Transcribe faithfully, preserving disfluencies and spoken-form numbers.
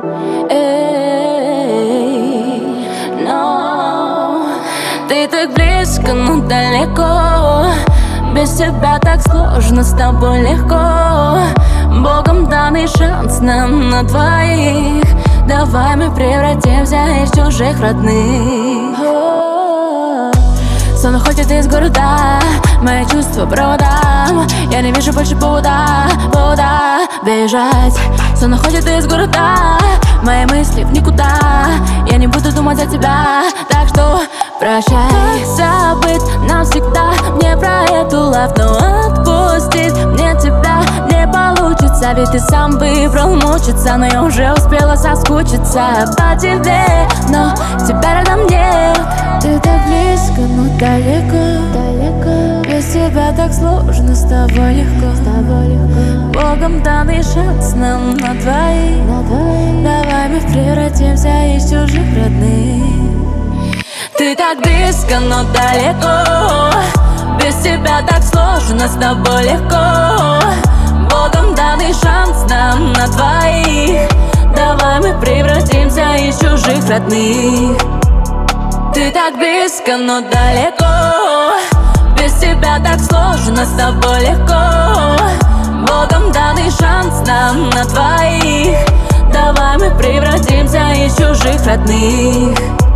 Эй, но ты так близко, но далеко. Без тебя так сложно, с тобой легко. Богом данный шанс нам на двоих. Давай мы превратимся из чужих родных. Сон уходит из города, мои чувства проводам. Я не вижу больше повода, повода бежать. Сон уходит из города, мои мысли в никуда. Я не буду думать о тебя, так что прощай. Забыть навсегда мне про эту лав, но отпустить мне тебя не получится. Ведь ты сам выбрал мучиться, но я уже успела соскучиться по тебе, но тебя рядом нет. Ты так близко, но далеко, далеко. Без тебя так сложно, с тобой легко, с тобой легко. Богом данный шанс нам на двоих, на двоих. Давай мы превратимся из чужих родных. Ты так близко, но далеко. Без тебя так сложно, с тобой легко. Богом данный шанс нам на двоих. Давай мы превратимся из чужих родных. Ты так близко, но далеко. Без тебя так сложно, с тобой легко. Богом данный шанс нам на двоих. Давай мы превратимся из чужих родных.